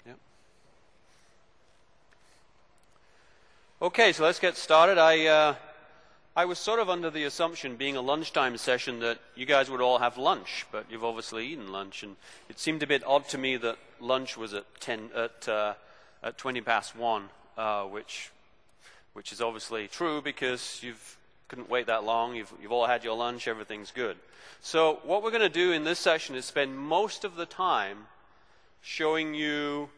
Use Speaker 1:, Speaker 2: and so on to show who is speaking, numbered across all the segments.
Speaker 1: Yep. Okay, so let's get started. I was sort of under the assumption, being a lunchtime session, that you guys would all have lunch, but you've obviously eaten lunch, and it seemed a bit odd to me that lunch was at 20 past 1, which is obviously true because you couldn't wait that long. You've all had your lunch. Everything's good. So what we're going to do in this session is spend most of the time showing you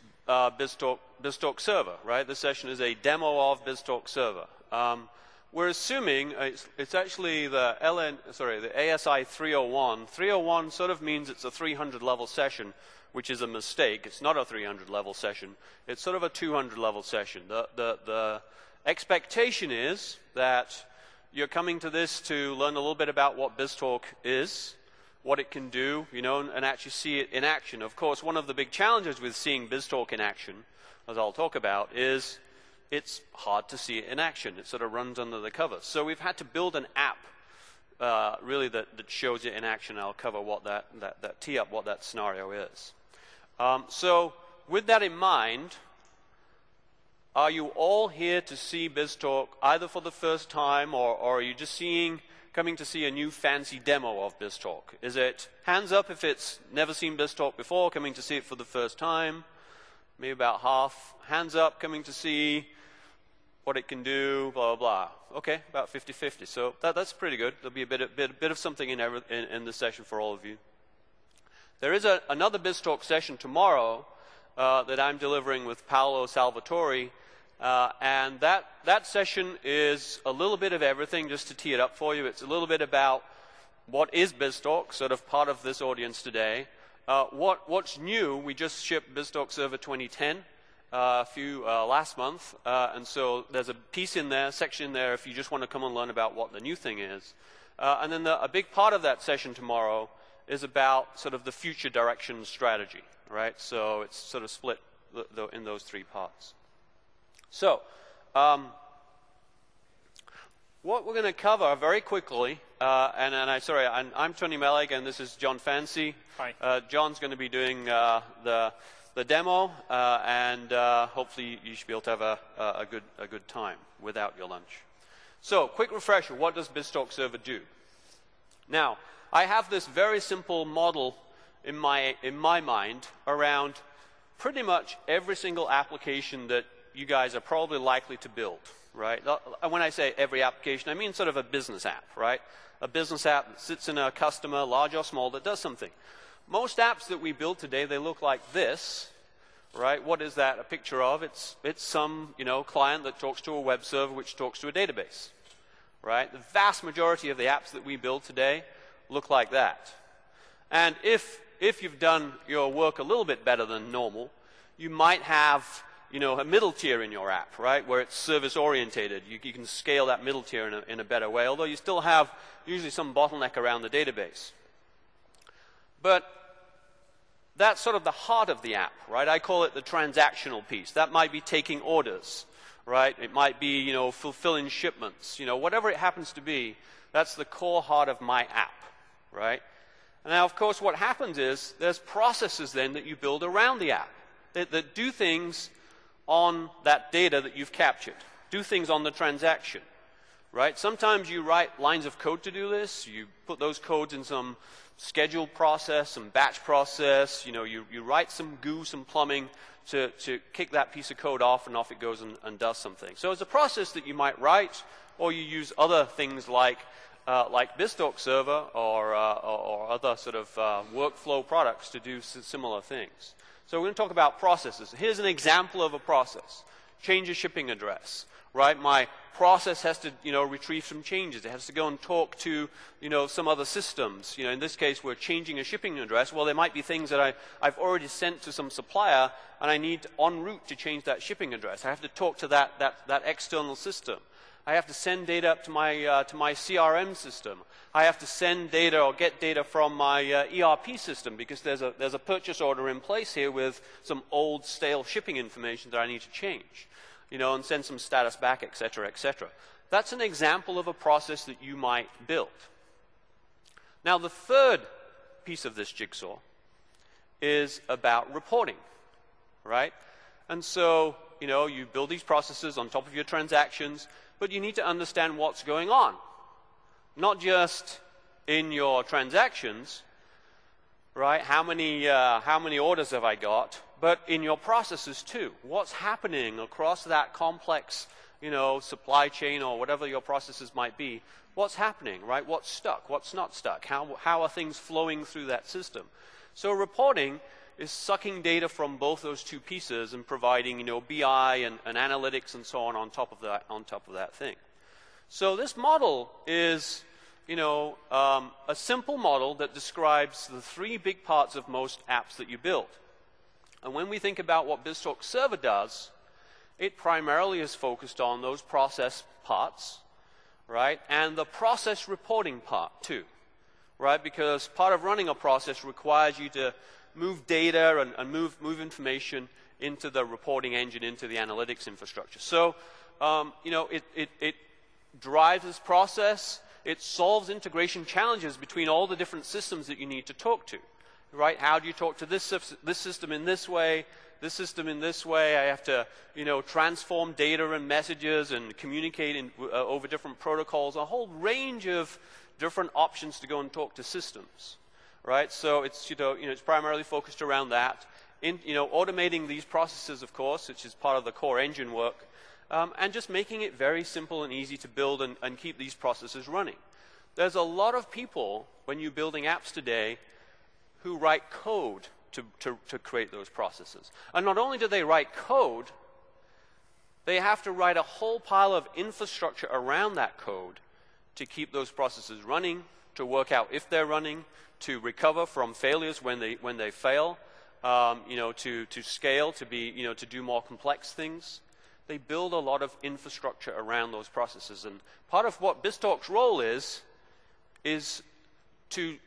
Speaker 1: BizTalk Server. Right? This session is a demo of BizTalk Server. We're assuming it's actually the ASI 301. 301 sort of means it's a 300 level session, which is a mistake. It's not a 300 level session. It's sort of a 200 level session. The expectation is that you're coming to this to learn a little bit about what BizTalk is, what it can do, and actually see it in action. Of course, one of the big challenges with seeing BizTalk in action, as I'll talk about, is it's hard to see it in action. It sort of runs under the covers. So we've had to build an app really that shows it in action. I'll cover what tee up what that scenario is. So with that in mind, are you all here to see BizTalk either for the first time or are you just coming to see a new fancy demo of BizTalk? Is it hands up if it's never seen BizTalk before, coming to see it for the first time? Maybe about half. Hands up, coming to see what it can do, blah, blah, blah. Okay, about 50-50. So that's pretty good. There'll be a bit of something in this session for all of you. There is another BizTalk session tomorrow that I'm delivering with Paolo Salvatore, and that session is a little bit of everything, just to tee it up for you. It's a little bit about what is BizTalk, sort of part of this audience today. What's new, we just shipped BizTalk Server 2010 last month, and so there's a piece in there, section in there, if you just want to come and learn about what the new thing is. And then a big part of that session tomorrow is about sort of the future direction strategy, right? So it's sort of split in those three parts. So what we're going to cover very quickly, I'm Tony Meleg, and this is John Fancy.
Speaker 2: Hi.
Speaker 1: John's going to be doing the demo, and hopefully you should be able to have a good time without your lunch. So, quick refresher: what does BizTalk Server do? Now, I have this very simple model in my mind around pretty much every single application that you guys are probably likely to build. Right? When I say every application, I mean sort of a business app, right? A business app that sits in a customer, large or small, that does something. Most apps that we build today, they look like this, right? What is that a picture of? It's some, client that talks to a web server which talks to a database, right? The vast majority of the apps that we build today look like that. And if you've done your work a little bit better than normal, you might have a middle tier in your app, right, where it's service-orientated. You can scale that middle tier in a better way, although you still have usually some bottleneck around the database. But that's sort of the heart of the app, right? I call it the transactional piece. That might be taking orders, right? It might be, fulfilling shipments. Whatever it happens to be, that's the core heart of my app, right? And now, of course, what happens is there's processes then that you build around the app that do things on that data that you've captured, do things on the transaction, right? Sometimes you write lines of code to do this. You put those codes in some scheduled process, some batch process. You write some GUI, some plumbing to kick that piece of code off, and off it goes and does something. So it's a process that you might write, or you use other things like BizTalk Server or other sort of workflow products to do similar things. So we're going to talk about processes. Here's an example of a process. Change a shipping address, right? My process has to, retrieve some changes. It has to go and talk to, some other systems. In this case, we're changing a shipping address. Well, there might be things that I've already sent to some supplier, and I need en route to change that shipping address. I have to talk to that external system. I have to send data up to my CRM system. I have to send data or get data from my ERP system because there's a purchase order in place here with some old stale shipping information that I need to change, and send some status back, et cetera, et cetera. That's an example of a process that you might build. Now, the third piece of this jigsaw is about reporting. right? And so, you know, you build these processes on top of your transactions, but you need to understand what's going on. Not just in your transactions, right? How many orders have I got? But in your processes too. What's happening across that complex, you know, supply chain or whatever your processes might be? What's happening, right? What's stuck? What's not stuck? How are things flowing through that system? So reporting is sucking data from both those two pieces and providing, you know, BI and analytics and so on top of that thing. So this model is, you know, a simple model that describes the three big parts of most apps that you build. And when we think about what BizTalk Server does, it primarily is focused on those process parts, right? And the process reporting part too, right? Because part of running a process requires you to move data and move information into the reporting engine, into the analytics infrastructure. So, you know, it drives this process. It solves integration challenges between all the different systems that you need to talk to, right? How do you talk to this system in this way, this system in this way? I have to, you know, transform data and messages and communicate over different protocols, a whole range of different options to go and talk to systems, right? So it's, you know, it's primarily focused around that. You know, automating these processes, of course, which is part of the core engine work, and just making it very simple and easy to build and keep these processes running. There's a lot of people, when you're building apps today, who write code to create those processes. And not only do they write code, they have to write a whole pile of infrastructure around that code to keep those processes running, to work out if they're running, to recover from failures when they fail, you know, to scale, to be, you know, to do more complex things. They build a lot of infrastructure around those processes. And part of what BizTalk's role is to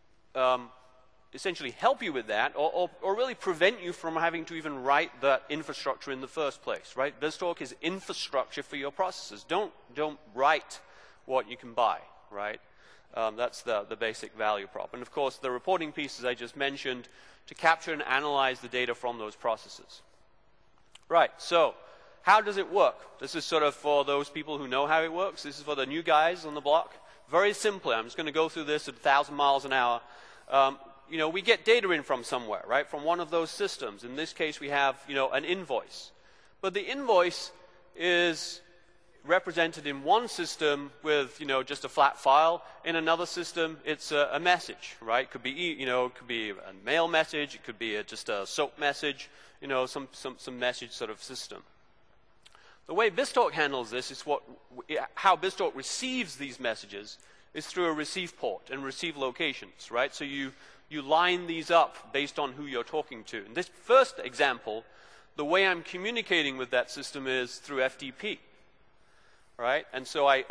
Speaker 1: essentially help you with that, or really prevent you from having to even write that infrastructure in the first place, right? BizTalk is infrastructure for your processes. Don't write what you can buy, right? That's the basic value prop. And of course, the reporting pieces I just mentioned to capture and analyze the data from those processes. Right, so how does it work? This is sort of for those people who know how it works. This is for the new guys on the block. Very simply, I'm just going to go through this at 1,000 miles an hour. You know, we get data in from somewhere, right? From one of those systems. In this case, we have, you know, an invoice. But the invoice is represented in one system with, you know, just a flat file. In another system, it's a message, right? It could be, you know, it could be a mail message. It could be just a SOAP message, you know, some message sort of system. The way BizTalk handles this is how BizTalk receives these messages is through a receive port and receive locations, right? So you line these up based on who you're talking to. In this first example, the way I'm communicating with that system is through FTP, right? And so I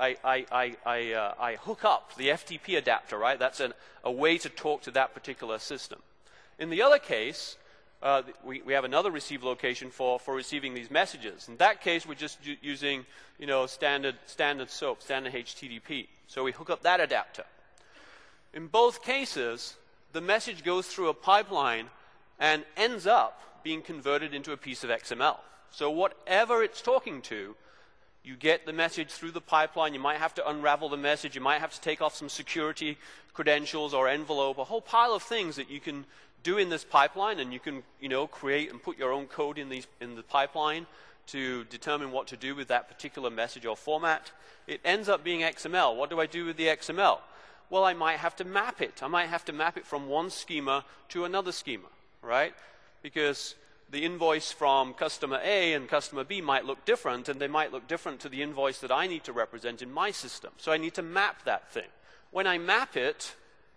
Speaker 1: hook up the FTP adapter, right? That's a way to talk to that particular system. In the other case, we have another receive location for receiving these messages. In that case, we're just using, you know, standard SOAP, standard HTTP. So we hook up that adapter. In both cases, the message goes through a pipeline and ends up being converted into a piece of XML. So whatever it's talking to, you get the message through the pipeline. You might have to unravel the message. You might have to take off some security credentials or envelope, a whole pile of things that you can do in this pipeline, and you can, you know, create and put your own code in the pipeline to determine what to do with that particular message or format. It ends up being XML. What do I do with the XML? Well, I might have to map it. I might have to map it from one schema to another schema, right? Because the invoice from customer A and customer B might look different, and they might look different to the invoice that I need to represent in my system. So I need to map that thing. When I map it,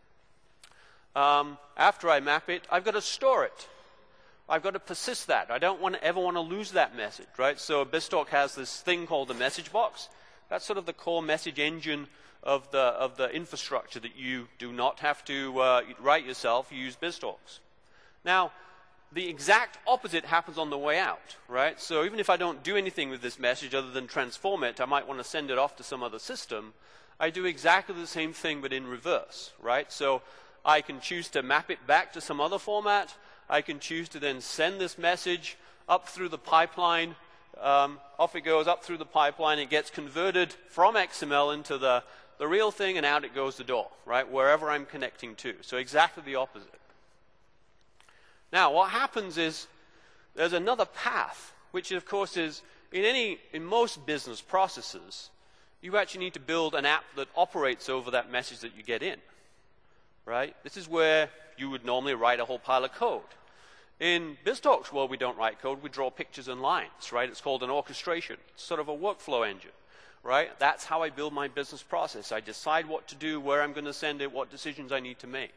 Speaker 1: after I map it, I've got to store it. I've got to persist that. I don't ever want to lose that message, right? So BizTalk has this thing called the message box. That's sort of the core message engine of the infrastructure that you do not have to write yourself. You use BizTalk's. Now, the exact opposite happens on the way out, right? So even if I don't do anything with this message other than transform it, I might want to send it off to some other system. I do exactly the same thing, but in reverse, right? So I can choose to map it back to some other format. I can choose to then send this message up through the pipeline. Off it goes up through the pipeline. It gets converted from XML into the real thing, and out it goes the door, right, wherever I'm connecting to. So exactly the opposite. Now, what happens is there's another path, which of course is in most business processes, you actually need to build an app that operates over that message that you get in, right? This is where you would normally write a whole pile of code. In BizTalk's world, we don't write code, we draw pictures and lines, right? It's called an orchestration. It's sort of a workflow engine, right? That's how I build my business process. I decide what to do, where I'm going to send it, what decisions I need to make.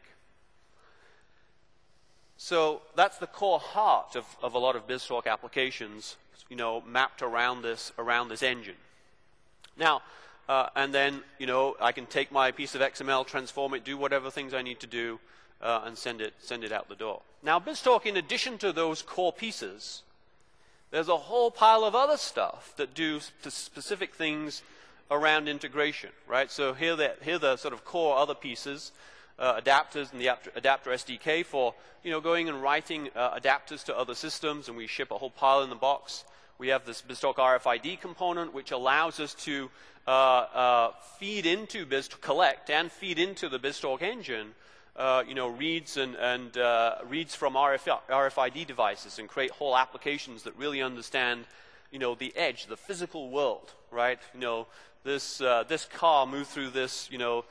Speaker 1: So that's the core heart of a lot of BizTalk applications, you know, mapped around this engine. Now, and then, you know, I can take my piece of XML, transform it, do whatever things I need to do, and send it out the door. Now, BizTalk, in addition to those core pieces, there's a whole pile of other stuff that do specific things around integration, right? So here are the sort of core other pieces, adapters and the adapter SDK for, you know, going and writing adapters to other systems, and we ship a whole pile in the box. We have this BizTalk RFID component, which allows us to feed into collect and feed into the BizTalk engine, you know, reads and reads from RFID devices and create whole applications that really understand, you know, the edge, the physical world, right? You know, this car moved through this, you know,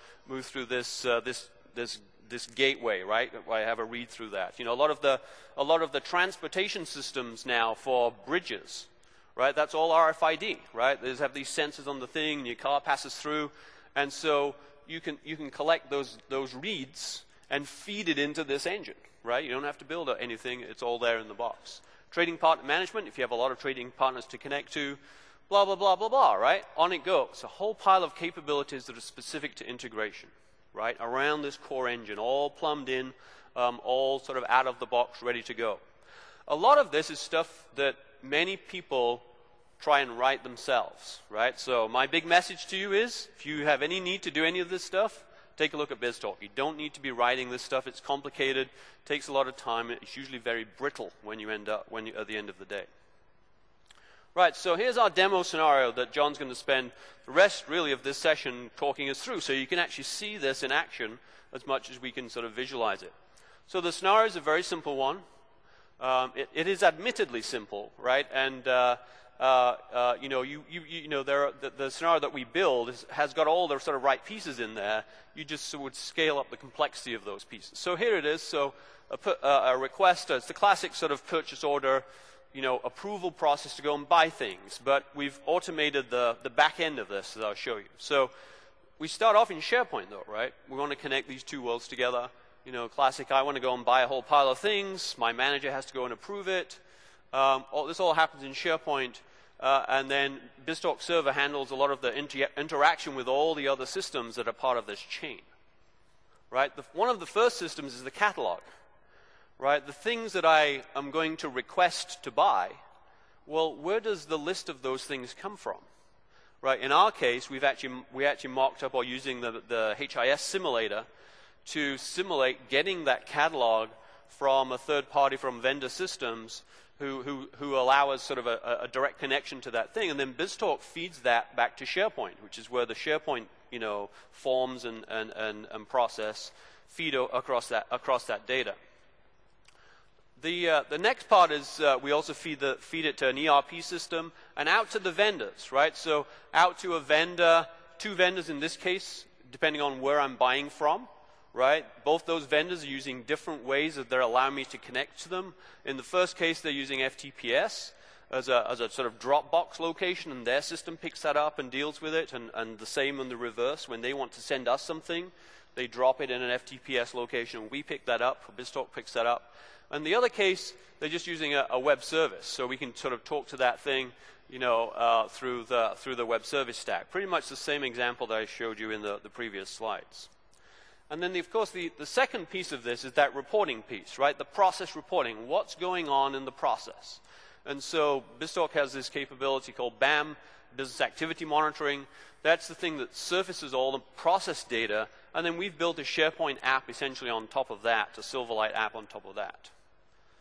Speaker 1: this gateway, right? I have a read through that. You know, a lot of the transportation systems now for bridges, right? That's all RFID, right? They have these sensors on the thing, and your car passes through, and so you can collect those reads and feed it into this engine, right? You don't have to build anything; it's all there in the box. Trading partner management, if you have a lot of trading partners to connect to, blah blah blah blah blah, right? On it goes. A whole pile of capabilities that are specific to integration, right, around this core engine, all plumbed in, all sort of out of the box, ready to go. A lot of this is stuff that many people try and write themselves, right? So my big message to you is, if you have any need to do any of this stuff, take a look at BizTalk. You don't need to be writing this stuff. It's complicated, takes a lot of time. It's usually very brittle when you at the end of the day. Right, so here's our demo scenario that John's going to spend the rest, really, of this session talking us through, so you can actually see this in action as much as we can sort of visualize it. So the scenario is a very simple one. It is admittedly simple, right? And you know, the scenario that we build has got all the sort of right pieces in there. You just would scale up the complexity of those pieces. So here it is. So a request, it's the classic sort of purchase order, you know, approval process to go and buy things, but we've automated the back end of this, as I'll show you. So we start off in SharePoint, though, right? We want to connect these two worlds together. You know, classic, I want to go and buy a whole pile of things. My manager has to go and approve it. This all happens in SharePoint, and then BizTalk Server handles a lot of the interaction with all the other systems that are part of this chain, right? One of the first systems is the catalog. Right, the things that I am going to request to buy, well, where does the list of those things come from? Right, in our case, we actually mocked up or using the HIS simulator to simulate getting that catalog from a third party, from vendor systems who allow us sort of a direct connection to that thing, and then BizTalk feeds that back to SharePoint, which is where the SharePoint, you know, forms and process feed across that data. The next part is we also feed it to an ERP system and out to the vendors, right? So out to a vendor, two vendors in this case, depending on where I'm buying from, right? Both those vendors are using different ways that they're allowing me to connect to them. In the first case, they're using FTPS as a sort of Dropbox location, and their system picks that up and deals with it, and the same in the reverse. When they want to send us something, they drop it in an FTPS location, and we pick that up, BizTalk picks that up. In the other case, they're just using a web service, so we can sort of talk to that thing, you know, through the web service stack. Pretty much the same example that I showed you in the previous slides. And then, of course, the second piece of this is that reporting piece, right? The process reporting. What's going on in the process? And so BizTalk has this capability called BAM, Business Activity Monitoring. That's the thing that surfaces all the process data, and then we've built a SharePoint app essentially on top of that, a Silverlight app on top of that.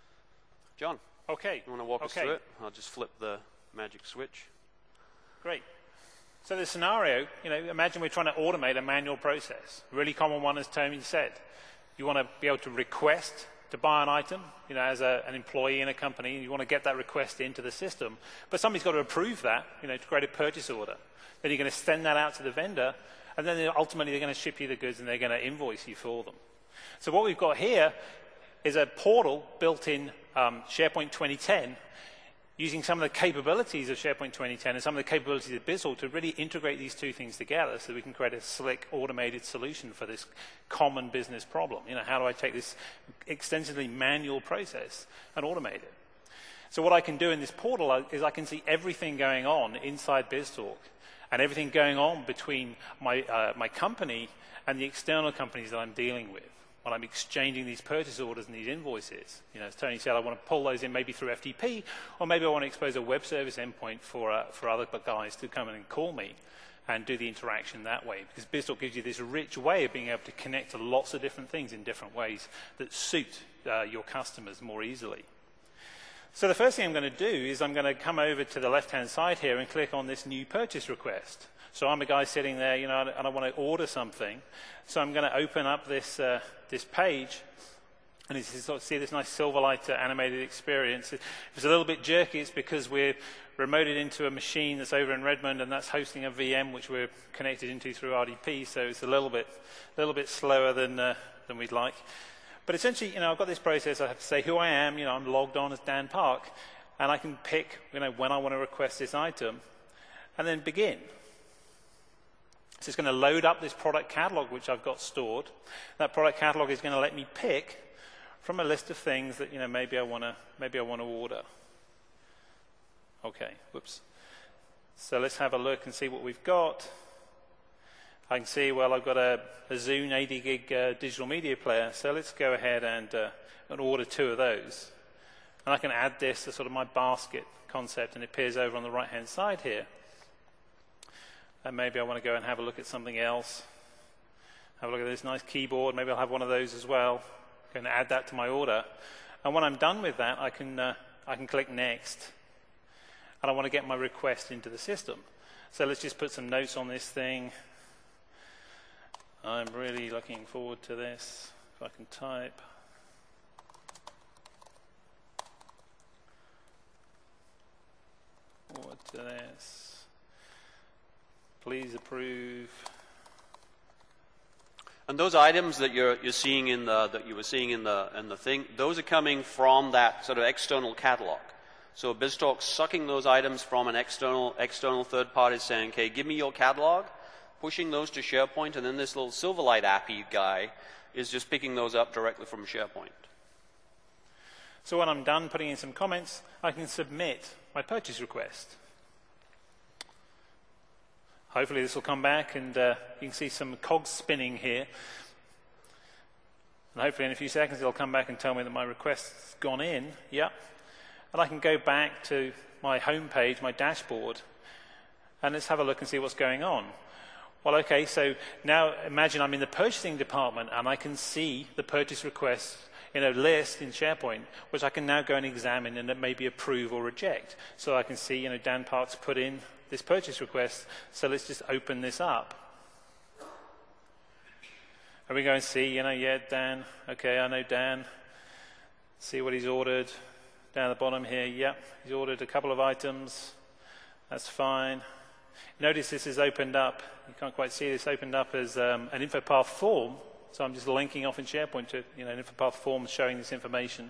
Speaker 1: John,
Speaker 2: Okay.
Speaker 1: you want to walk us through it? I'll just flip the magic switch.
Speaker 2: Great. So the scenario, imagine we're trying to automate a manual process. Really common one, as Tony said. You want to be able to request to buy an item, as an employee in a company. You want to get that request into the system. But somebody's got to approve that, to create a purchase order. Then you're going to send that out to the vendor, and then ultimately they're going to ship you the goods and they're going to invoice you for them. So what we've got here is a portal built in SharePoint 2010, using some of the capabilities of SharePoint 2010 and some of the capabilities of BizTalk to really integrate these two things together so we can create a slick, automated solution for this common business problem. How do I take this extensively manual process and automate it? So what I can do in this portal is I can see everything going on inside BizTalk and everything going on between my company and the external companies that I'm dealing with when I'm exchanging these purchase orders and these invoices. As Tony said, I want to pull those in maybe through FTP, or maybe I want to expose a web service endpoint for other guys to come in and call me and do the interaction that way. Because BizTalk gives you this rich way of being able to connect to lots of different things in different ways that suit your customers more easily. So the first thing I'm going to do is I'm going to come over to the left-hand side here and click on this new purchase request. So I'm a guy sitting there, and I want to order something. So I'm going to open up this page, and you sort of see this nice Silverlight animated experience. If it's a little bit jerky, it's because we're remoted into a machine that's over in Redmond, and that's hosting a VM which we're connected into through RDP. So it's a little bit slower than we'd like. But essentially, I've got this process. I have to say who I am. I'm logged on as Dan Park, and I can pick, when I want to request this item, and then begin. So it's going to load up this product catalog which I've got stored. That product catalog is going to let me pick from a list of things that maybe I want to order. Okay, whoops. So let's have a look and see what we've got. I can see, well, I've got a Zune 80 gig digital media player. So let's go ahead and order 2 of those. And I can add this to sort of my basket concept, and it appears over on the right-hand side here. And maybe I want to go and have a look at something else. Have a look at this nice keyboard. Maybe I'll have one of those as well. I'm going to add that to my order. And when I'm done with that, I can click Next. And I want to get my request into the system. So let's just put some notes on this thing. I'm really looking forward to this. If I can type. Forward to this. Please approve.
Speaker 1: And those items that you're seeing that you were seeing in the thing, those are coming from that sort of external catalog. So BizTalk's sucking those items from an external third party, saying, "Okay, give me your catalog," pushing those to SharePoint, and then this little Silverlight appy guy is just picking those up directly from SharePoint.
Speaker 2: So when I'm done putting in some comments, I can submit my purchase request. Hopefully this will come back, and you can see some cogs spinning here. And hopefully in a few seconds it'll come back and tell me that my request's gone in. Yep. And I can go back to my home page, my dashboard, and let's have a look and see what's going on. Well, okay, so now imagine I'm in the purchasing department, and I can see the purchase request in a list in SharePoint, which I can now go and examine and maybe approve or reject. So I can see, Dan Park's put in this purchase request, so let's just open this up. And we go and see, yeah, Dan, okay, I know Dan. See what he's ordered. Down at the bottom here, yep, he's ordered a couple of items. That's fine. Notice this is opened up, you can't quite see this, opened up as an InfoPath form. So I'm just linking off in SharePoint to an InfoPath form showing this information.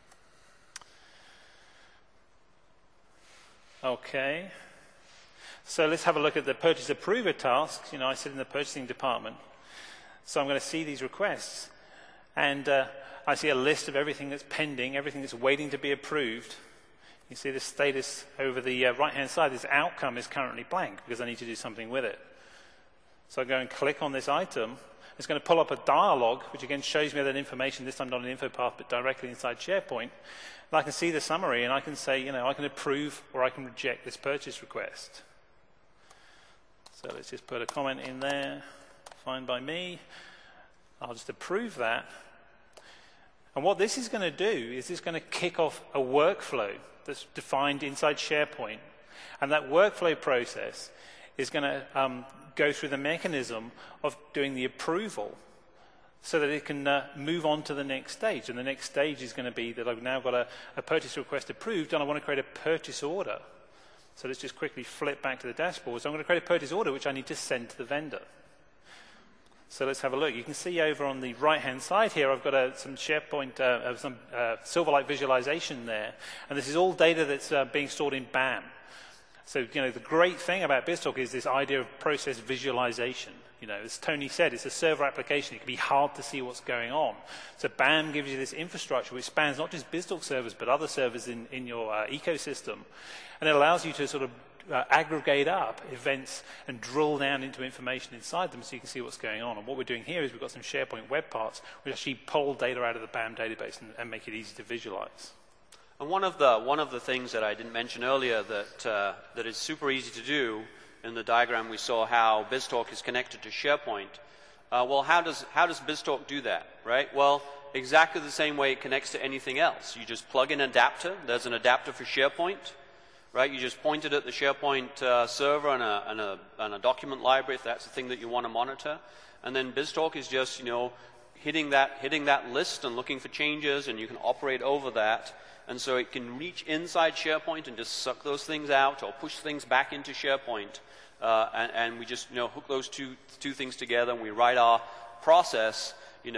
Speaker 2: Okay. So let's have a look at the purchase approver tasks. I sit in the purchasing department. So I'm going to see these requests. And I see a list of everything that's pending, everything that's waiting to be approved. You see the status over the right-hand side. This outcome is currently blank because I need to do something with it. So I go and click on this item. It's going to pull up a dialog, which again shows me that information, this time not in InfoPath, but directly inside SharePoint. And I can see the summary, and I can say, I can approve or I can reject this purchase request. So let's just put a comment in there. Fine by me. I'll just approve that. And what this is going to do is it's going to kick off a workflow that's defined inside SharePoint. And that workflow process is going to go through the mechanism of doing the approval so that it can move on to the next stage. And the next stage is going to be that I've now got a purchase request approved and I want to create a purchase order. So let's just quickly flip back to the dashboard. So I'm going to create a purchase order which I need to send to the vendor. So let's have a look. You can see over on the right-hand side here, I've got some SharePoint, some Silverlight visualization there. And this is all data that's being stored in BAM. So, the great thing about BizTalk is this idea of process visualization. As Tony said, it's a server application. It can be hard to see what's going on. So BAM gives you this infrastructure which spans not just BizTalk servers, but other servers in your ecosystem. And it allows you to sort of aggregate up events and drill down into information inside them so you can see what's going on. And what we're doing here is we've got some SharePoint web parts which actually pull data out of the BAM database and make it easy to visualize.
Speaker 1: And one of the things that I didn't mention earlier that is super easy to do, in the diagram we saw how BizTalk is connected to SharePoint. Well, how does BizTalk do that, right? Well, exactly the same way it connects to anything else. You just plug in an adapter. There's an adapter for SharePoint, right? You just point it at the SharePoint server and a document library if that's the thing that you want to monitor. And then BizTalk is just, hitting that list and looking for changes, and you can operate over that. And so it can reach inside SharePoint and just suck those things out or push things back into SharePoint. And we just, hook those two things together, and we write our process, in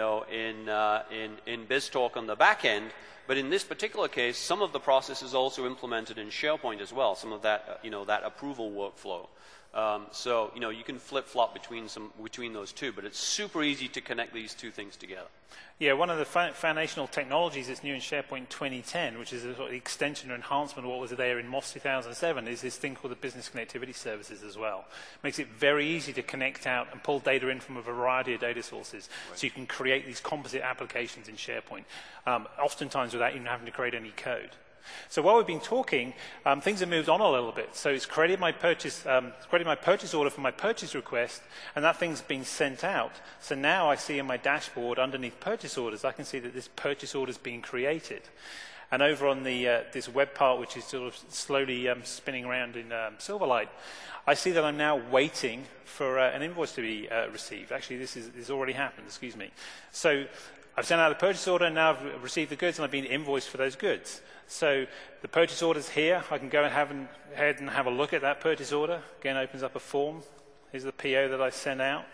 Speaker 1: BizTalk on the back end. But in this particular case, some of the process is also implemented in SharePoint as well, some of that, that approval workflow. So, you can flip-flop between those two, but it's super easy to connect these two things together.
Speaker 2: Yeah, one of the foundational technologies that's new in SharePoint 2010, which is a sort of extension or enhancement of what was there in MOS 2007, is this thing called the Business Connectivity Services as well. Makes it very easy to connect out and pull data in from a variety of data sources. Right. So you can create these composite applications in SharePoint, oftentimes without even having to create any code. So while we've been talking, things have moved on a little bit. So it's created my purchase order for my purchase request, and that thing's been sent out. So now I see in my dashboard underneath purchase orders, I can see that this purchase order is being created. And over on the this web part, which is sort of slowly spinning around in Silverlight, I see that I'm now waiting for an invoice to be received. Actually, this already happened. Excuse me. So I've sent out a purchase order, and now I've received the goods, and I've been invoiced for those goods. So the purchase order's here. I can go ahead and have a look at that purchase order. Again, opens up a form. Here's the PO that I sent out.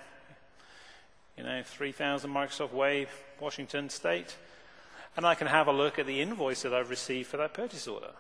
Speaker 2: 3000 Microsoft Wave, Washington State. And I can have a look at the invoice that I've received for that purchase order.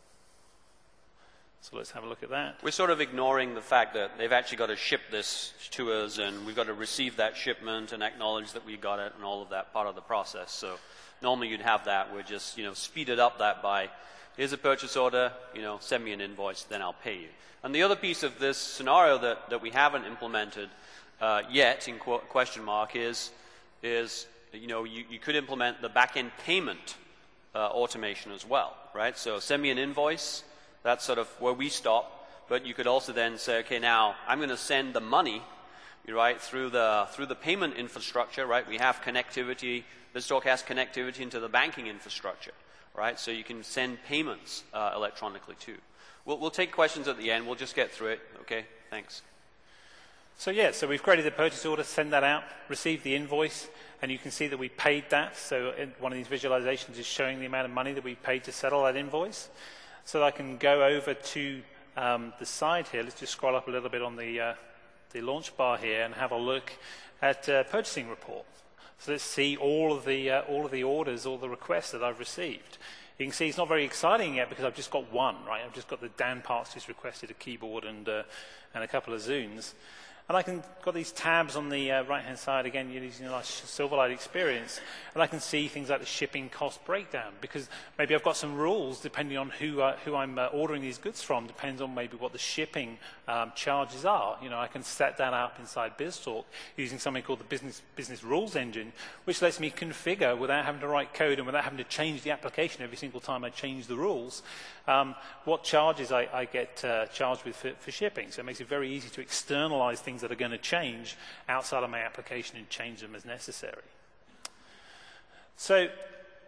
Speaker 2: So let's have a look at that.
Speaker 1: We're sort of ignoring the fact that they've actually got to ship this to us, and we've got to receive that shipment and acknowledge that we got it and all of that part of the process. So normally you'd have that. We're just, speeded up that by, here's a purchase order, send me an invoice, then I'll pay you. And the other piece of this scenario that we haven't implemented yet, in question mark, is you could implement the back-end payment automation as well, right? So send me an invoice. That's sort of where we stop. But you could also then say, okay, now I'm going to send the money, right, through the payment infrastructure, right? We have connectivity. BizTalk has connectivity into the banking infrastructure, right? So you can send payments electronically too. We'll take questions at the end. We'll just get through it. Okay, thanks.
Speaker 2: So so we've created the purchase order, send that out, receive the invoice, and you can see that we paid that. So one of these visualizations is showing the amount of money that we paid to settle that invoice. So I can go over to the side here. Let's just scroll up a little bit on the launch bar here and have a look at purchasing report. So let's see all of the orders, all the requests that I've received. You can see it's not very exciting yet because I've just got one, right? I've just got the Dan Parks who's requested a keyboard and a couple of Zunes. And I can got these tabs on the right-hand side, again, using a nice Silverlight experience, and I can see things like the shipping cost breakdown, because maybe I've got some rules depending on who I'm ordering these goods from, depends on maybe what the shipping charges are. I can set that up inside BizTalk using something called the business rules engine, which lets me configure without having to write code and without having to change the application every single time I change the rules, what charges I get charged with for shipping. So it makes it very easy to externalize things that are going to change outside of my application and change them as necessary. So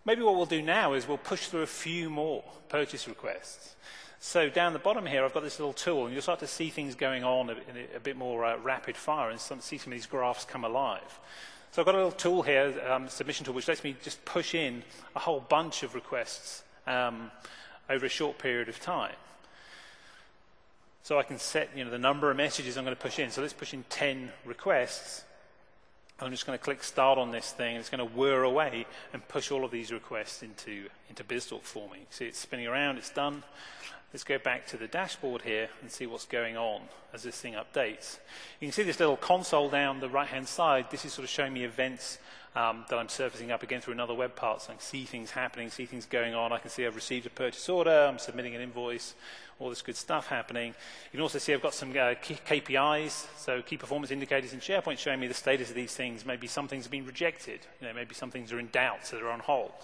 Speaker 2: Maybe what we'll do now is we'll push through a few more purchase requests. So down the bottom here, I've got this little tool, and you'll start to see things going on in a bit more rapid fire and see some of these graphs come alive. So I've got a little tool here, submission tool, which lets me just push in a whole bunch of requests over a short period of time. So I can set the number of messages I'm going to push in. So let's push in 10 requests. I'm just going to click start on this thing, and it's going to whir away and push all of these requests into BizTalk for me. See, it's spinning around, it's done. Let's go back to the dashboard here and see what's going on as this thing updates. You can see this little console down the right-hand side. This is sort of showing me events that I'm surfacing up again through another web part. So I can see things happening, see things going on. I can see I've received a purchase order, I'm submitting an invoice, all this good stuff happening. You can also see I've got some KPIs, so key performance indicators in SharePoint showing me the status of these things. Maybe some things have been rejected. Maybe some things are in doubt, so they're on hold.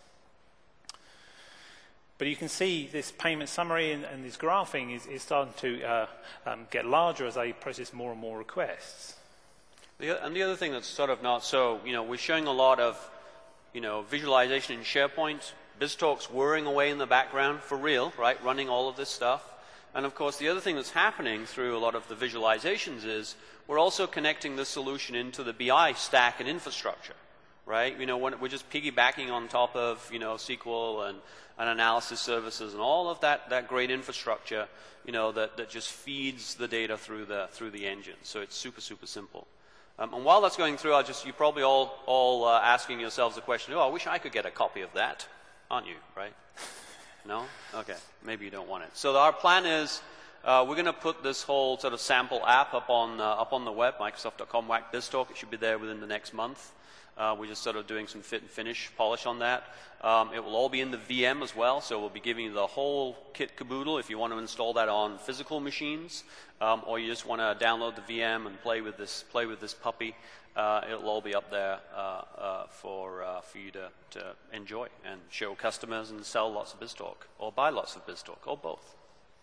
Speaker 2: But you can see this payment summary and this graphing is starting to get larger as I process more and more requests.
Speaker 1: And the other thing that's sort of not so, we're showing a lot of, visualization in SharePoint. BizTalk's whirring away in the background for real, right, running all of this stuff. And of course, the other thing that's happening through a lot of the visualizations is we're also connecting this solution into the BI stack and infrastructure, right? When we're just piggybacking on top of, SQL and analysis services and all of that great infrastructure, that just feeds the data through the engine. So it's super, super simple. And while that's going through, you're probably all asking yourselves the question, I wish I could get a copy of that, aren't you, right? No? Okay, maybe you don't want it. So our plan is we're going to put this whole sort of sample app up on the web, Microsoft.com/BizTalk. It should be there within the next month. We're just sort of doing some fit and finish polish on that. It will all be in the VM as well, so we'll be giving you the whole kit caboodle if you want to install that on physical machines, or you just want to download the VM and play with this puppy. It'll all be up there for you to enjoy and show customers and sell lots of BizTalk, or buy lots of BizTalk, or both.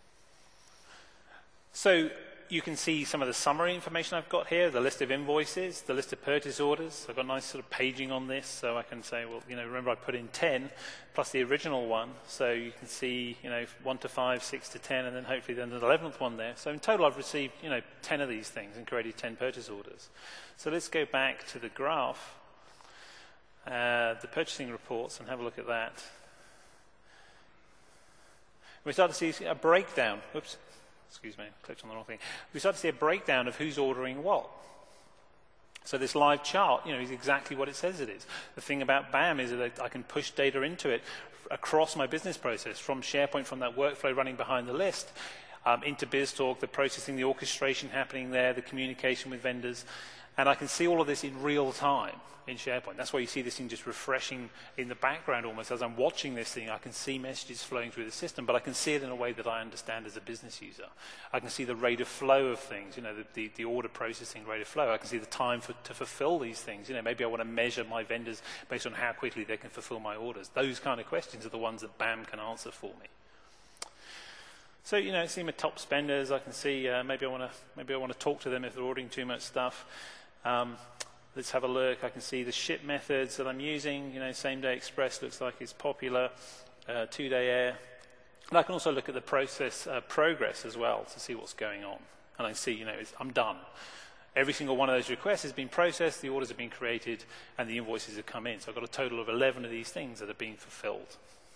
Speaker 1: So you can see some of the summary information I've got here, the list of invoices, the list of purchase orders. I've got nice sort of paging on this, so I can say, well, remember I put in 10 plus the original one, so you can see, 1 to 5, 6 to 10, and then hopefully then the 11th one there. So in total I've received, 10 of these things and created 10 purchase orders. So let's go back to the graph, the purchasing reports, and have a look at that. We start to see a breakdown. Oops. Excuse me, I clicked on the wrong thing. We start to see a breakdown of who's ordering what. So this live chart, is exactly what it says it is. The thing about BAM is that I can push data into it across my business process, from SharePoint, from that workflow running behind the list, into BizTalk, the processing, the orchestration happening there, the communication with vendors. And I can see all of this in real time in SharePoint. That's why you see this thing just refreshing in the background almost. As I'm watching this thing, I can see messages flowing through the system, but I can see it in a way that I understand as a business user. I can see the rate of flow of things, the order processing rate of flow. I can see the time to fulfill these things. Maybe I want to measure my vendors based on how quickly they can fulfill my orders. Those kind of questions are the ones that BAM can answer for me. So, see my top spenders. I can see maybe I want to talk to them if they're ordering too much stuff. Let's have a look. I can see the ship methods that I'm using. Same-day express looks like it's popular. Two-day air. And I can also look at the process progress as well to see what's going on. And I can see, I'm done. Every single one of those requests has been processed, the orders have been created, and the invoices have come in. So I've got a total of 11 of these things that are being fulfilled.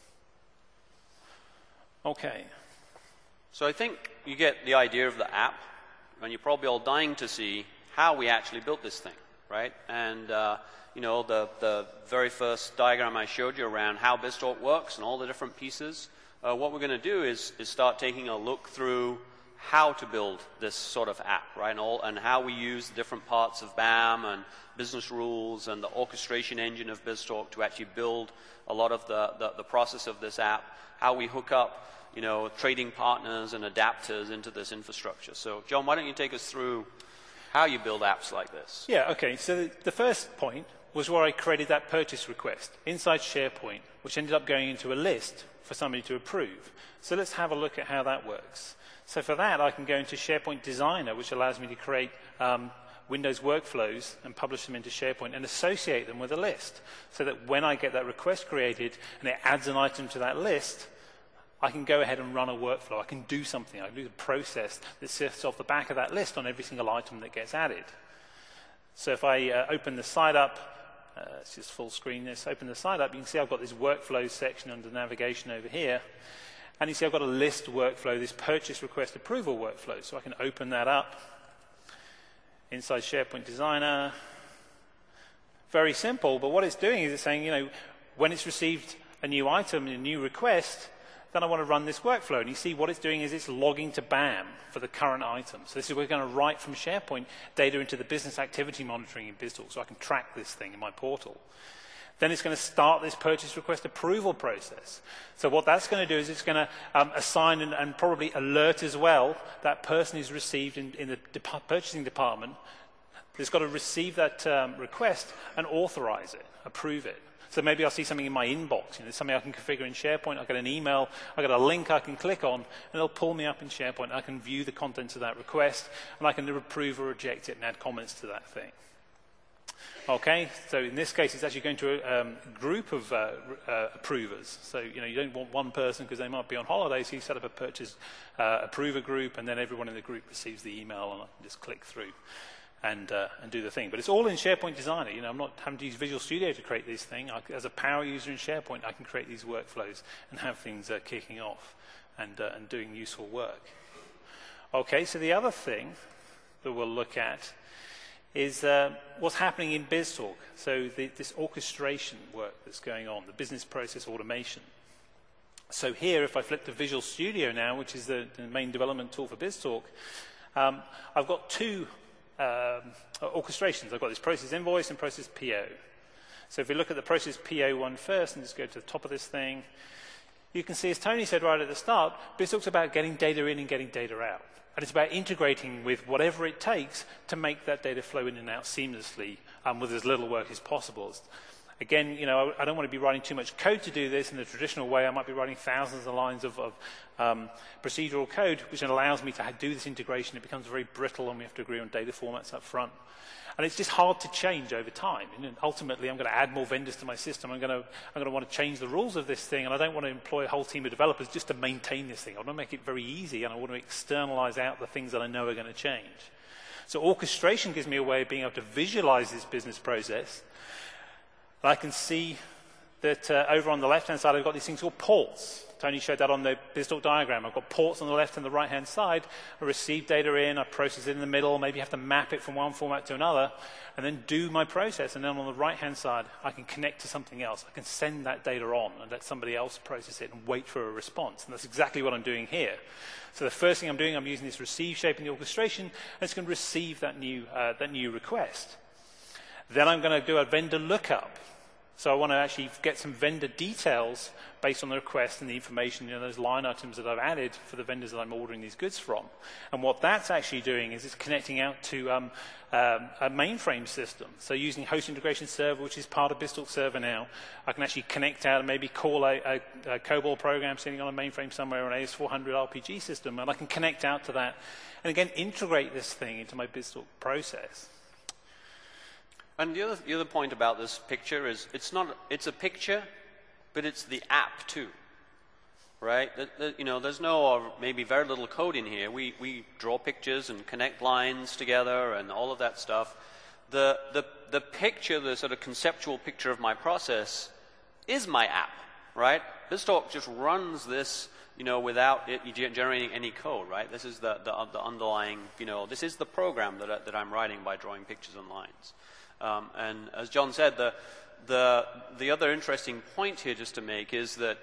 Speaker 1: Okay. So I think you get the idea of the app, and you're probably all dying to see how we actually built this thing, right? And, the very first diagram I showed you around how BizTalk works and all the different pieces, what we're going to do is start taking a look through how to build this sort of app, right? And how we use the different parts of BAM and business rules and the orchestration engine of BizTalk to actually build a lot of the process of this app, how we hook up, trading partners and adapters into this infrastructure. So, John, why don't you take us through how you build apps like this?
Speaker 2: Yeah, okay. So the first point was where I created that purchase request inside SharePoint, which ended up going into a list for somebody to approve. So let's have a look at how that works. So for that, I can go into SharePoint Designer, which allows me to create Windows workflows and publish them into SharePoint and associate them with a list so that when I get that request created and it adds an item to that list, I can go ahead and run a workflow. I can do something. I can do a process that sits off the back of that list on every single item that gets added. So if I open the site up, let's just full screen this, open the site up, you can see I've got this workflow section under navigation over here. And you see I've got a list workflow, this purchase request approval workflow. So I can open that up inside SharePoint Designer. Very simple, but what it's doing is it's saying, when it's received a new item, a new request, then I want to run this workflow. And you see what it's doing is it's logging to BAM for the current item. So this is we're going to write from SharePoint data into the business activity monitoring in BizTalk so I can track this thing in my portal. Then it's going to start this purchase request approval process. So what that's going to do is it's going to assign and probably alert as well that person who's received in the purchasing department. It's got to receive that request and authorize it, approve it. So maybe I'll see something in my inbox. There's something I can configure in SharePoint. I've got an email. I've got a link I can click on, and it'll pull me up in SharePoint. I can view the contents of that request, and I can approve or reject it and add comments to that thing. Okay, so in this case, it's actually going to a group of approvers. So, you don't want one person because they might be on holiday, so you set up a purchase approver group, and then everyone in the group receives the email, and I can just click through and do the thing. But it's all in SharePoint Designer. I'm not having to use Visual Studio to create this thing. As a power user in SharePoint, I can create these workflows and have things kicking off and doing useful work. Okay, so the other thing that we'll look at is what's happening in BizTalk. So this orchestration work that's going on, the business process automation. So here, if I flip to Visual Studio now, which is the main development tool for BizTalk, I've got two orchestrations. I've got this process invoice and process PO. So if we look at the process PO one first and just go to the top of this thing, you can see, as Tony said right at the start, BizTalk's about getting data in and getting data out. And it's about integrating with whatever it takes to make that data flow in and out seamlessly with as little work as possible. Again, I don't want to be writing too much code to do this in the traditional way. I might be writing thousands of lines of procedural code, which allows me to do this integration. It becomes very brittle, and we have to agree on data formats up front. And it's just hard to change over time. And ultimately, I'm going to add more vendors to my system. I'm going to want to change the rules of this thing, and I don't want to employ a whole team of developers just to maintain this thing. I want to make it very easy, and I want to externalize out the things that I know are going to change. So orchestration gives me a way of being able to visualize this business process. And I can see that over on the left-hand side, I've got these things called ports. Tony showed that on the BizTalk diagram. I've got ports on the left and the right-hand side. I receive data in, I process it in the middle, maybe have to map it from one format to another, and then do my process. And then on the right-hand side, I can connect to something else. I can send that data on and let somebody else process it and wait for a response. And that's exactly what I'm doing here. So the first thing I'm doing, I'm using this receive shape in the orchestration, and it's going to receive that new request. Then I'm going to do a vendor lookup. So I want to actually get some vendor details based on the request and the information, those line items that I've added for the vendors that I'm ordering these goods from. And what that's actually doing is it's connecting out to a mainframe system. So using Host Integration Server, which is part of BizTalk Server now, I can actually connect out and maybe call a COBOL program sitting on a mainframe somewhere, or an AS400 RPG system, and I can connect out to that and again integrate this thing into my BizTalk process.
Speaker 1: And the other point about this picture is it's a picture, but it's the app too, right? There's no, or maybe very little code in here. We draw pictures and connect lines together and all of that stuff. The picture, the sort of conceptual picture of my process is my app, right? BizTalk just runs this, without it generating any code, right? This is the underlying, this is the program that I'm writing by drawing pictures and lines. And as John said, the other interesting point here just to make is that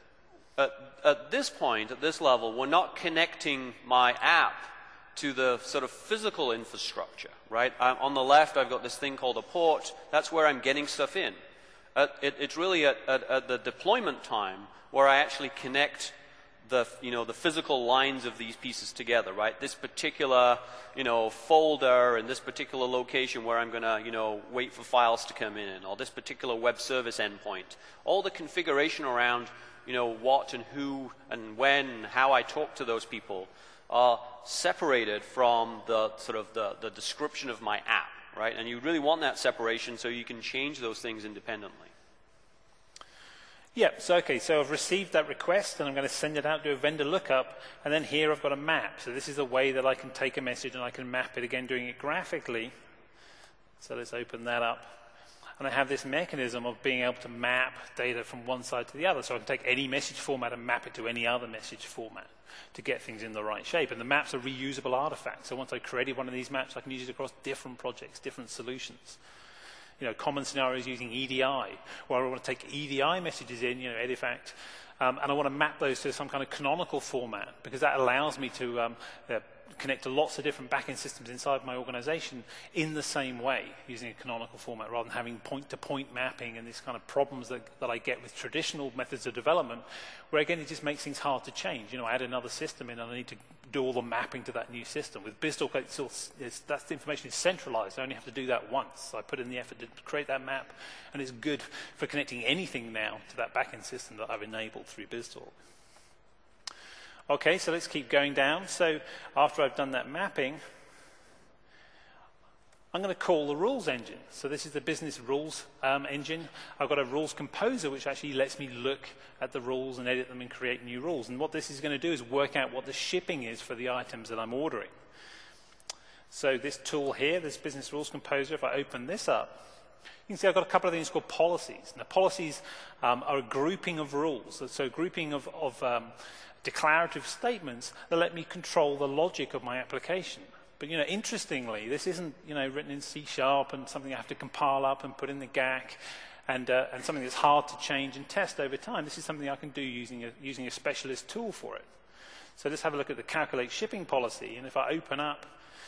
Speaker 1: at this point, at this level, we're not connecting my app to the sort of physical infrastructure, right? On the left, I've got this thing called a port. That's where I'm getting stuff in. It's really at the deployment time where I actually connect the physical lines of these pieces together, right? This particular, folder and this particular location where I'm going to, wait for files to come in, or this particular web service endpoint. All the configuration around, what and who and when and how I talk to those people, are separated from the sort of the description of my app, right? And you really want that separation so you can change those things independently.
Speaker 2: Yeah, so okay, so I've received that request and I'm going to send it out to a vendor lookup, and then here I've got a map. So this is a way that I can take a message and I can map it, again doing it graphically. So let's open that up. And I have this mechanism of being able to map data from one side to the other. So I can take any message format and map it to any other message format to get things in the right shape. And the maps are reusable artifacts. So once I've created one of these maps, I can use it across different projects, different solutions. You know, common scenarios using EDI, where I want to take EDI messages in, you know, Edifact, and I want to map those to some kind of canonical format, because that allows me to connect to lots of different backend systems inside my organization in the same way, using a canonical format, rather than having point-to-point mapping and these kind of problems that I get with traditional methods of development, where again it just makes things hard to change. You know, I add another system in and I need to do all the mapping to that new system. With BizTalk, that information is centralized. I only have to do that once. I put in the effort to create that map, and it's good for connecting anything now to that backend system that I've enabled through BizTalk. Okay, so let's keep going down. So after I've done that mapping, I'm going to call the rules engine. So this is the business rules engine. I've got a rules composer which actually lets me look at the rules and edit them and create new rules. And what this is going to do is work out what the shipping is for the items that I'm ordering. So this tool here, this business rules composer, if I open this up, you can see I've got a couple of things called policies. Now policies are a grouping of rules. So a grouping of declarative statements that let me control the logic of my application. But, you know, interestingly, this isn't, you know, written in C# and something I have to compile up and put in the GAC and something that's hard to change and test over time. This is something I can do using a specialist tool for it. So let's have a look at the calculate shipping policy. And if I open up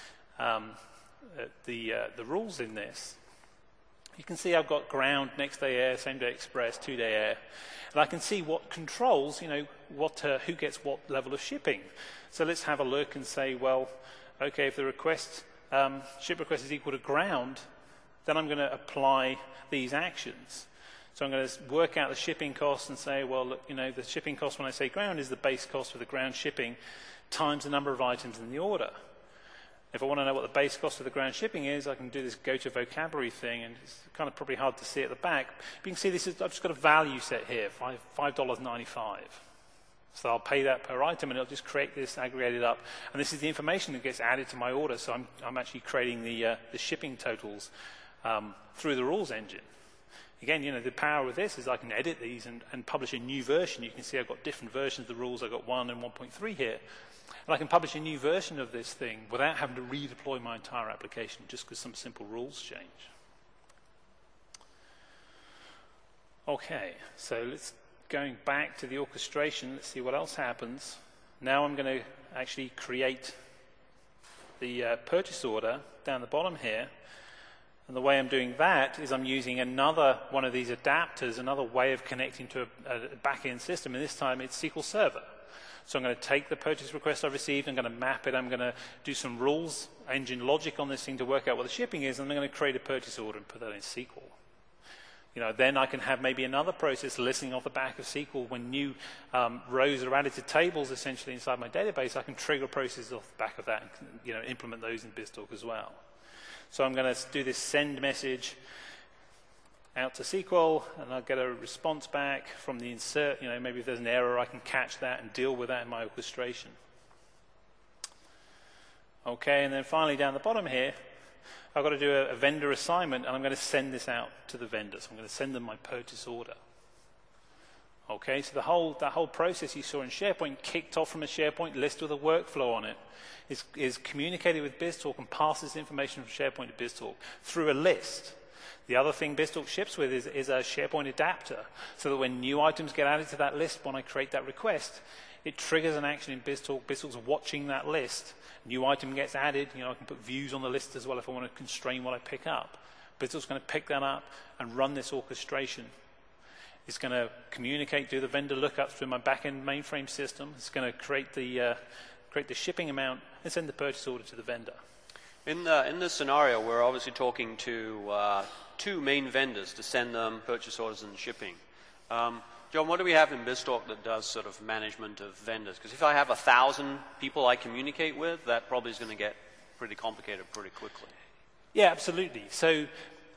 Speaker 2: the rules in this, you can see I've got ground, next day air, same day express, 2-day air. And I can see what controls, you know, who gets what level of shipping. So let's have a look and say, well, okay, if the ship request is equal to ground, then I'm going to apply these actions. So I'm going to work out the shipping cost and say, well, look, you know, the shipping cost when I say ground is the base cost for the ground shipping times the number of items in the order. If I want to know what the base cost of the ground shipping is, I can do this go to vocabulary thing, and it's kind of probably hard to see at the back. But you can see this is, I've just got a value set here, $5.95. So I'll pay that per item, and it'll just create this aggregated up. And this is the information that gets added to my order. So I'm actually creating the shipping totals through the rules engine. Again, you know, the power with this is I can edit these and publish a new version. You can see I've got different versions of the rules. I've got 1 and 1.3 here. And I can publish a new version of this thing without having to redeploy my entire application, just because some simple rules change. Okay, so going back to the orchestration, let's see what else happens. Now I'm going to actually create the purchase order down the bottom here. And the way I'm doing that is I'm using another one of these adapters, another way of connecting to a back-end system, and this time it's SQL Server. So I'm going to take the purchase request I've received, I'm going to map it, I'm going to do some rules engine logic on this thing to work out what the shipping is, and I'm going to create a purchase order and put that in SQL. You know, then I can have maybe another process listening off the back of SQL when new rows are added to tables essentially inside my database. I can trigger processes off the back of that and, you know, implement those in BizTalk as well. So I'm going to do this send message out to SQL, and I'll get a response back from the insert. You know, maybe if there's an error, I can catch that and deal with that in my orchestration. Okay, and then finally down the bottom here, I've got to do a vendor assignment, and I'm going to send this out to the vendor. So I'm going to send them my purchase order. Okay, so that whole process you saw in SharePoint kicked off from a SharePoint list with a workflow on it. Is communicated with BizTalk and passes information from SharePoint to BizTalk through a list. The other thing BizTalk ships with is a SharePoint adapter, so that when new items get added to that list, when I create that request, it triggers an action in BizTalk. BizTalk's watching that list. New item gets added. You know, I can put views on the list as well if I want to constrain what I pick up. BizTalk's going to pick that up and run this orchestration. It's going to communicate, do the vendor lookup through my back-end mainframe system. It's going to create the shipping amount and send the purchase order to the vendor.
Speaker 1: In this scenario, we're obviously talking to two main vendors to send them purchase orders and shipping. John, what do we have in BizTalk that does sort of management of vendors? Because if I have 1,000 people I communicate with, that probably is going to get pretty complicated pretty quickly.
Speaker 2: Yeah, absolutely. So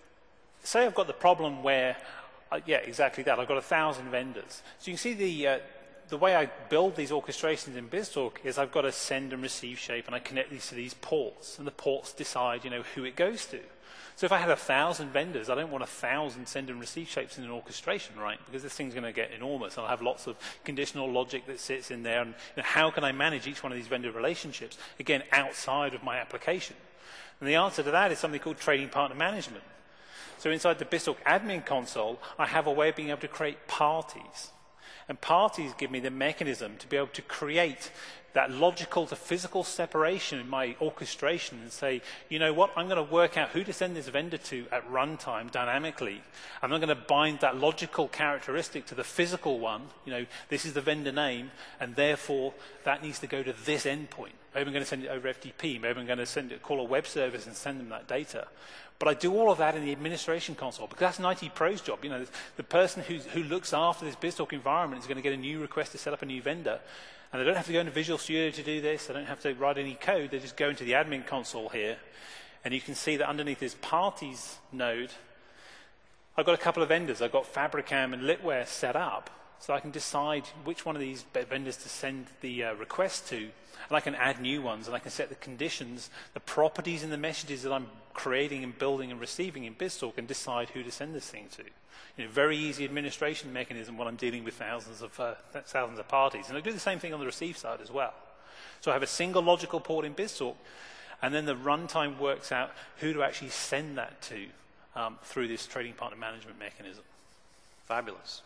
Speaker 2: say I've got the problem where, yeah, exactly that. I've got 1,000 vendors. So you can see the way I build these orchestrations in BizTalk is I've got a send and receive shape, and I connect these to these ports, and the ports decide, who it goes to. So if I had 1,000 vendors, I don't want 1,000 send and receive shapes in an orchestration, right? Because this thing's going to get enormous. I'll have lots of conditional logic that sits in there. And how can I manage each one of these vendor relationships, again, outside of my application? And the answer to that is something called trading partner management. So inside the BizTalk admin console, I have a way of being able to create parties. And parties give me the mechanism to be able to create that logical to physical separation in my orchestration and say, you know what, I'm going to work out who to send this vendor to at runtime dynamically. I'm not going to bind that logical characteristic to the physical one. This is the vendor name, and therefore that needs to go to this endpoint. Maybe I'm going to send it over FTP. Maybe I'm going to call a web service and send them that data. But I do all of that in the administration console, because that's an IT pro's job. The person who looks after this BizTalk environment is going to get a new request to set up a new vendor. And they don't have to go into Visual Studio to do this. They don't have to write any code. They just go into the admin console here. And you can see that underneath this parties node, I've got a couple of vendors. I've got Fabricam and Litware set up. So I can decide which one of these vendors to send the request to. And I can add new ones, and I can set the conditions, the properties and the messages that I'm creating and building and receiving in BizTalk, and decide who to send this thing to. Very easy administration mechanism when I'm dealing with thousands of parties. And I do the same thing on the receive side as well. So I have a single logical port in BizTalk, and then the runtime works out who to actually send that to through this trading partner management mechanism.
Speaker 1: Fabulous.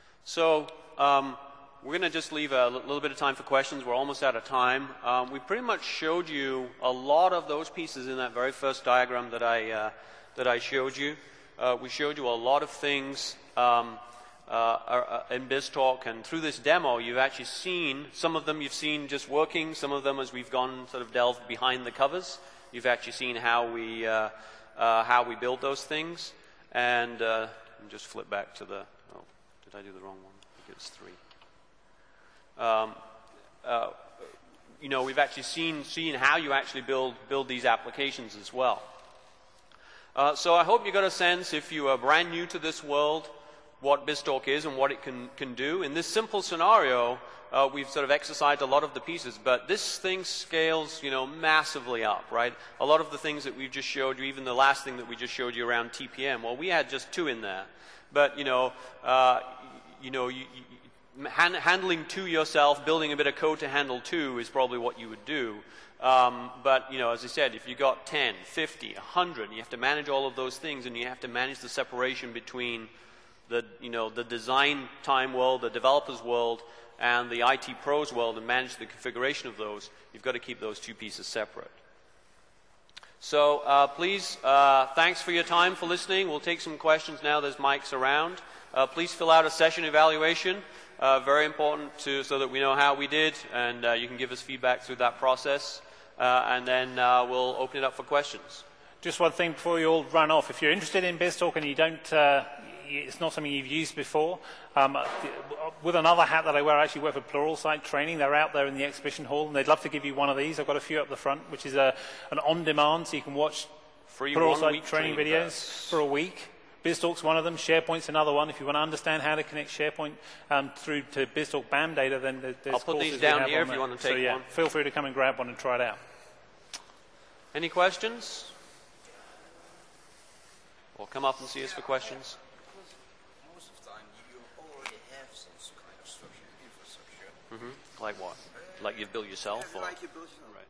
Speaker 1: So we're going to just leave a little bit of time for questions. We're almost out of time. We pretty much showed you a lot of those pieces in that very first diagram that I showed you. We showed you a lot of things in BizTalk, and through this demo, you've actually seen, some of them you've seen just working, some of them as we've gone sort of delved behind the covers, you've actually seen how we build those things. And just flip back to the, oh, did I do the wrong one? I think it's 3. We've actually seen how you actually build these applications as well. So I hope you got a sense, if you are brand new to this world, what BizTalk is and what it can do. In this simple scenario, we've sort of exercised a lot of the pieces, but this thing scales, massively up, right? A lot of the things that we've just showed you, even the last thing that we just showed you around TPM, well, we had just 2 in there. But, handling 2 yourself, building a bit of code to handle 2 is probably what you would do. But, as I said, if you got 10, 50, 100, you have to manage all of those things, and you have to manage the separation between the design time world, the developers world, and the IT pros world, and manage the configuration of those. You've got to keep those 2 pieces separate. So please, thanks for your time for listening. We'll take some questions now. There's mics around. Please fill out a session evaluation. Very important so that we know how we did, and you can give us feedback through that process. And then we'll open it up for questions.
Speaker 2: Just one thing before you all run off. If you're interested in BizTalk and you don't, it's not something you've used before, with another hat that I wear, I actually work for Pluralsight Training. They're out there in the exhibition hall, and they'd love to give you one of these. I've got a few up the front, which is an on-demand, so you can watch
Speaker 1: free
Speaker 2: Pluralsight training videos for a week. BizTalk's one of them. SharePoint's another one. If you want to understand how to connect SharePoint through to BizTalk BAM data, then there's
Speaker 1: I'll put these down here if you want to take one.
Speaker 2: Feel free to come and grab one and try it out.
Speaker 1: Any questions? Or come up and see us for questions.
Speaker 3: Most of the time, you already have some kind of structured infrastructure.
Speaker 1: Like what? Like you've built yourself?
Speaker 3: Yeah,
Speaker 1: or?
Speaker 3: like you built yourself.
Speaker 1: Right.